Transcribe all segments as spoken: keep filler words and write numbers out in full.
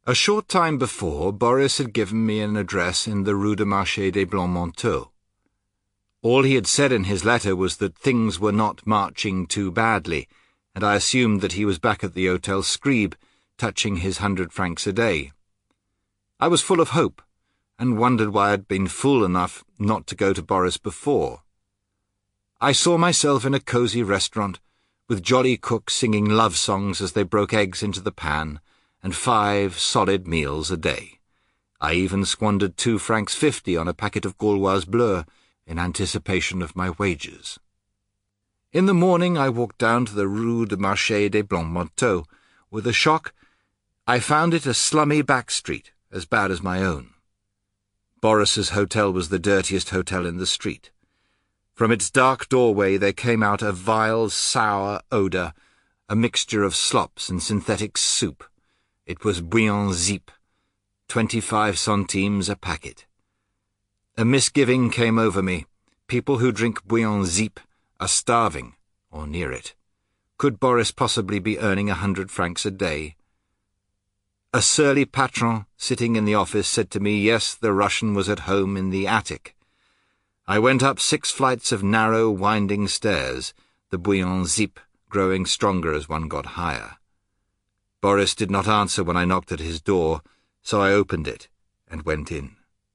A short time before, Boris had given me an address in the Rue du Marché des Blancs-Manteaux. All he had said in his letter was that things were not marching too badly, and I assumed that he was back at the Hotel Scribe, touching his hundred francs a day. I was full of hope, and wondered why I had been fool enough not to go to Boris before. I saw myself in a cosy restaurant, with jolly cooks singing love songs as they broke eggs into the pan, and five solid meals a day. I even squandered two francs fifty on a packet of Gauloise Bleu in anticipation of my wages. In the morning I walked down to the Rue du Marché des Blancs-Manteaux. With a shock, I found it a slummy back street, as bad as my own. Boris's hotel was the dirtiest hotel in the street. From its dark doorway there came out a vile, sour odour, a mixture of slops and synthetic soup. It was bouillon Zip, twenty-five centimes a packet. A misgiving came over me. People who drink bouillon Zip are starving, or near it. Could Boris possibly be earning a hundred francs a day? A surly patron sitting in the office said to me, yes, the Russian was at home in the attic. I went up six flights of narrow, winding stairs, the bouillon Zip growing stronger as one got higher. Boris did not answer when I knocked at his door, so I opened it and went in.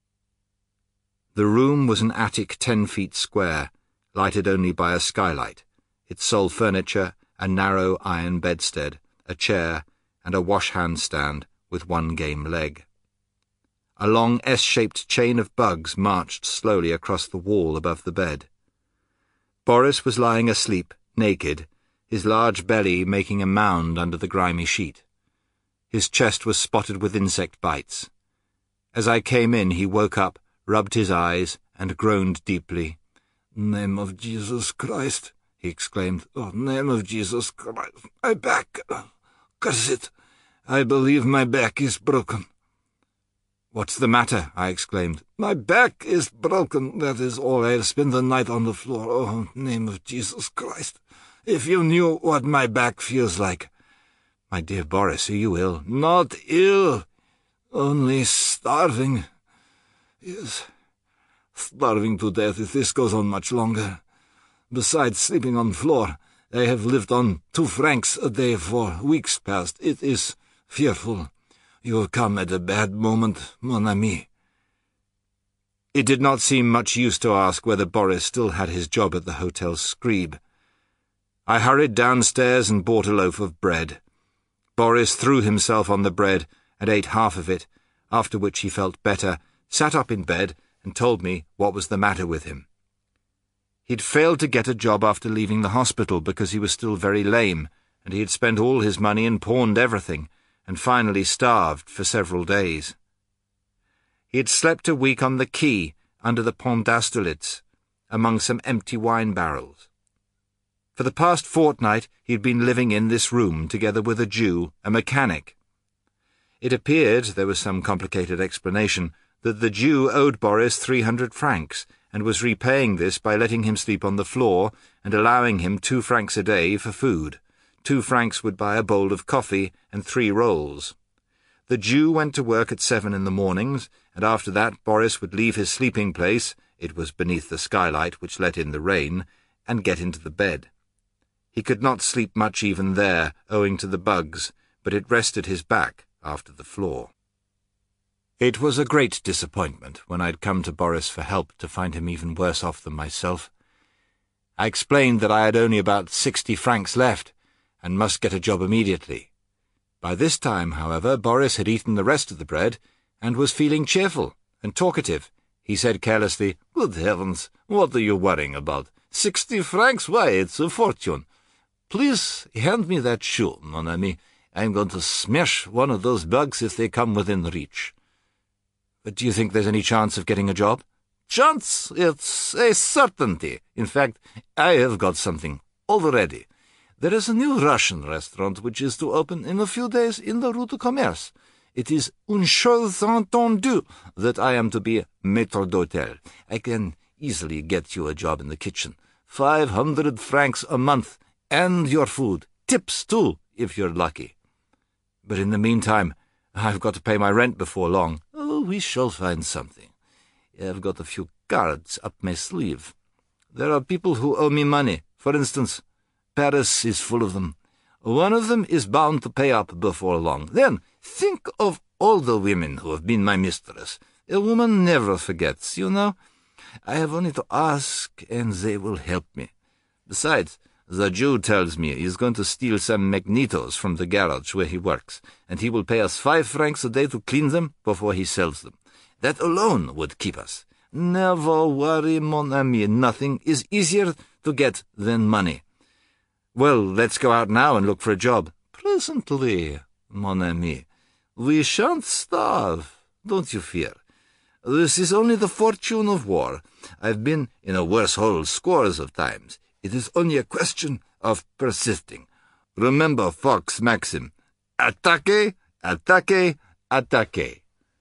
The room was an attic ten feet square, lighted only by a skylight, its sole furniture a narrow iron bedstead, a chair, and a wash-hand stand with one game leg. A long S-shaped chain of bugs marched slowly across the wall above the bed. Boris was lying asleep, naked, his large belly making a mound under the grimy sheet. His chest was spotted with insect bites. As I came in, he woke up, rubbed his eyes, and groaned deeply. "Name of Jesus Christ," he exclaimed. "Oh, name of Jesus Christ, my back! Curse it! I believe my back is broken." "What's the matter?" I exclaimed. "My back is broken, that is all. I'll spend the night on the floor. Oh, name of Jesus Christ! If you knew what my back feels like." "My dear Boris, are you ill?" "Not ill, only starving. Yes, starving to death if this goes on much longer. Besides sleeping on the floor, I have lived on two francs a day for weeks past. It is fearful. You have come at a bad moment, mon ami." It did not seem much use to ask whether Boris still had his job at the Hotel Scribe. I hurried downstairs and bought a loaf of bread. Boris threw himself on the bread and ate half of it, after which he felt better, sat up in bed, and told me what was the matter with him. He'd failed to get a job after leaving the hospital because he was still very lame, and he had spent all his money and pawned everything, and finally starved for several days. He had slept a week on the quay under the Pont d'Austerlitz, among some empty wine barrels. For the past fortnight he had been living in this room together with a Jew, a mechanic. It appeared, there was some complicated explanation, that the Jew owed Boris three hundred francs, and was repaying this by letting him sleep on the floor and allowing him two francs a day for food. Two francs would buy a bowl of coffee and three rolls. The Jew went to work at seven in the mornings, and after that Boris would leave his sleeping place, it was beneath the skylight which let in the rain, and get into the bed. He could not sleep much even there, owing to the bugs, but it rested his back after the floor. It was a great disappointment when I'd come to Boris for help to find him even worse off than myself. I explained that I had only about sixty francs left, and must get a job immediately. By this time, however, Boris had eaten the rest of the bread, and was feeling cheerful and talkative. He said carelessly, "Good heavens, what are you worrying about? Sixty francs? Why, it's a fortune. Please hand me that shoe, mon ami. I'm going to smash one of those bugs if they come within reach." "But do you think there's any chance of getting a job?" "Chance? It's a certainty. In fact, I have got something already. There is a new Russian restaurant which is to open in a few days in the Rue du Commerce. It is une chose entendue that I am to be maître d'hôtel. I can easily get you a job in the kitchen. Five hundred francs a month, and your food. Tips, too, if you're lucky." "But in the meantime, I've got to pay my rent before long. Oh, we shall find something. I've got a few cards up my sleeve. There are people who owe me money. For instance, Paris is full of them. One of them is bound to pay up before long. Then, think of all the women who have been my mistress. A woman never forgets, you know. I have only to ask, and they will help me. Besides, the Jew tells me he is going to steal some magnetos from the garage where he works, and he will pay us five francs a day to clean them before he sells them. That alone would keep us. Never worry, mon ami. Nothing is easier to get than money. Well, let's go out now and look for a job. Presently, mon ami. We shan't starve, don't you fear. This is only the fortune of war. I've been in a worse hole scores of times. It is only a question of persisting. Remember Fox's maxim, attaque, attaque, attaque.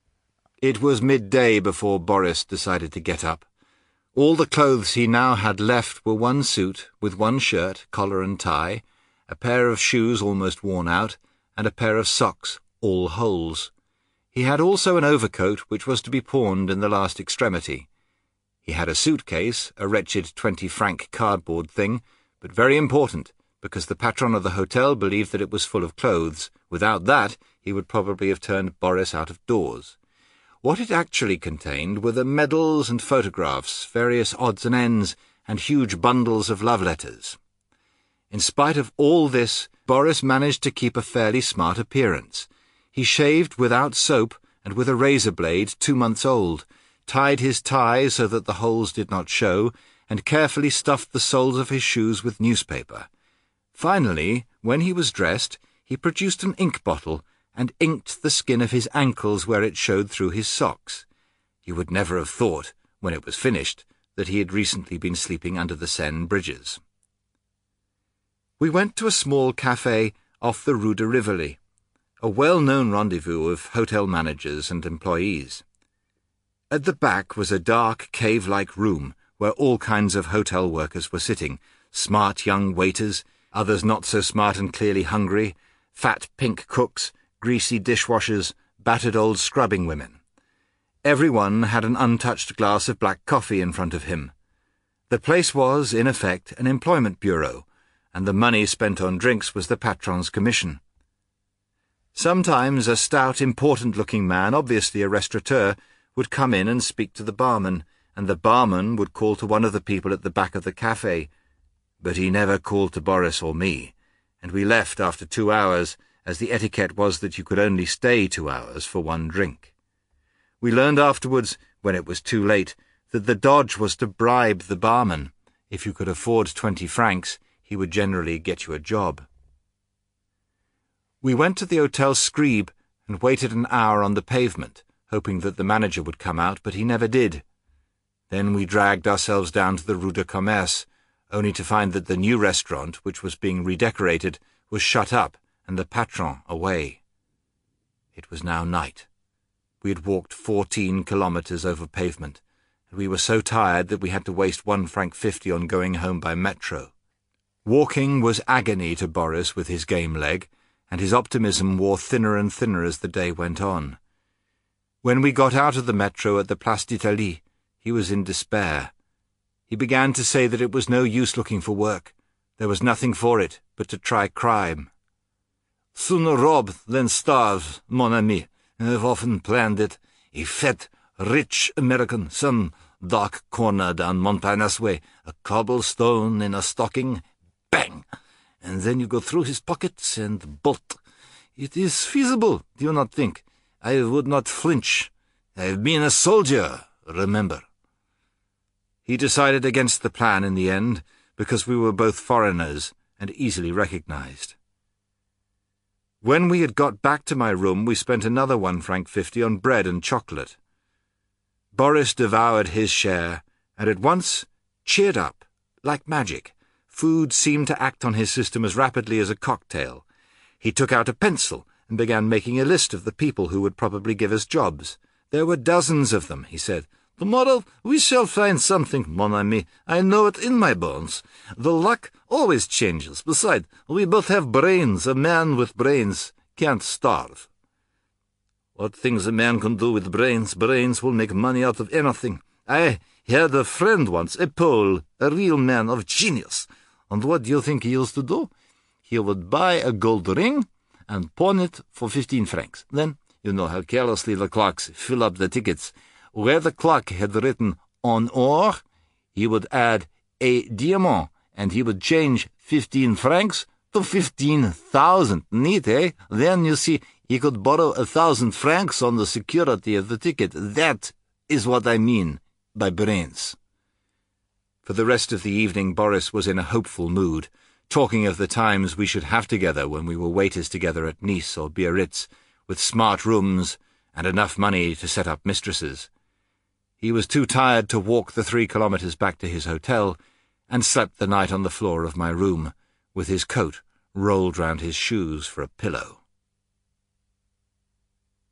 It was midday before Boris decided to get up. All the clothes he now had left were one suit, with one shirt, collar and tie, a pair of shoes almost worn out, and a pair of socks, all holes. He had also an overcoat which was to be pawned in the last extremity. He had a suitcase, a wretched twenty-franc cardboard thing, but very important, because the patron of the hotel believed that it was full of clothes. Without that, he would probably have turned Boris out of doors. What it actually contained were the medals and photographs, various odds and ends, and huge bundles of love letters. In spite of all this, Boris managed to keep a fairly smart appearance. He shaved without soap and with a razor blade two months old, tied his tie so that the holes did not show, and carefully stuffed the soles of his shoes with newspaper. Finally, when he was dressed, he produced an ink bottle and inked the skin of his ankles where it showed through his socks. You would never have thought, when it was finished, that he had recently been sleeping under the Seine bridges. We went to a small café off the Rue de Rivoli, a well-known rendezvous of hotel managers and employees. At the back was a dark, cave-like room where all kinds of hotel workers were sitting, smart young waiters, others not so smart and clearly hungry, fat pink cooks, greasy dishwashers, battered old scrubbing women. Everyone had an untouched glass of black coffee in front of him. The place was, in effect, an employment bureau, and the money spent on drinks was the patron's commission. Sometimes a stout, important-looking man, obviously a restaurateur, would come in and speak to the barman, and the barman would call to one of the people at the back of the café. But he never called to Boris or me, and we left after two hours, as the etiquette was that you could only stay two hours for one drink. We learned afterwards, when it was too late, that the dodge was to bribe the barman. If you could afford twenty francs, he would generally get you a job. We went to the Hotel Scribe and waited an hour on the pavement, hoping that the manager would come out, but he never did. Then we dragged ourselves down to the Rue de Commerce, only to find that the new restaurant, which was being redecorated, was shut up, and the patron away. It was now night. We had walked fourteen kilometres over pavement, and we were so tired that we had to waste one franc fifty on going home by metro. Walking was agony to Boris with his game leg, and his optimism wore thinner and thinner as the day went on. When we got out of the metro at the Place d'Italie, he was in despair. He began to say that it was no use looking for work. There was nothing for it but to try crime. Sooner rob than starve, mon ami. I've often planned it. A fat, rich American, some dark corner down Montparnasse way, a cobblestone in a stocking, bang! And then you go through his pockets and bolt. It is feasible, do you not think? I would not flinch. I've been a soldier, remember. He decided against the plan in the end, because we were both foreigners and easily recognized. When we had got back to my room, we spent another one franc fifty on bread and chocolate. Boris devoured his share, and at once cheered up, like magic. Food seemed to act on his system as rapidly as a cocktail. He took out a pencil and began making a list of the people who would probably give us jobs. There were dozens of them, he said. Tomorrow we shall find something, mon ami. I know it in my bones. The luck always changes. Besides, we both have brains. A man with brains can't starve. What things a man can do with brains, brains will make money out of anything. I had a friend once, a Pole, a real man of genius. And what do you think he used to do? He would buy a gold ring and pawn it for fifteen francs. Then, you know how carelessly the clerks fill up the tickets. Where the clerk had written en or, he would add a diamant, and he would change fifteen francs to fifteen thousand. Neat, eh? Then, you see, he could borrow a thousand francs on the security of the ticket. That is what I mean by brains. For the rest of the evening, Boris was in a hopeful mood, talking of the times we should have together when we were waiters together at Nice or Biarritz, with smart rooms and enough money to set up mistresses. He was too tired to walk the three kilometres back to his hotel, and slept the night on the floor of my room, with his coat rolled round his shoes for a pillow.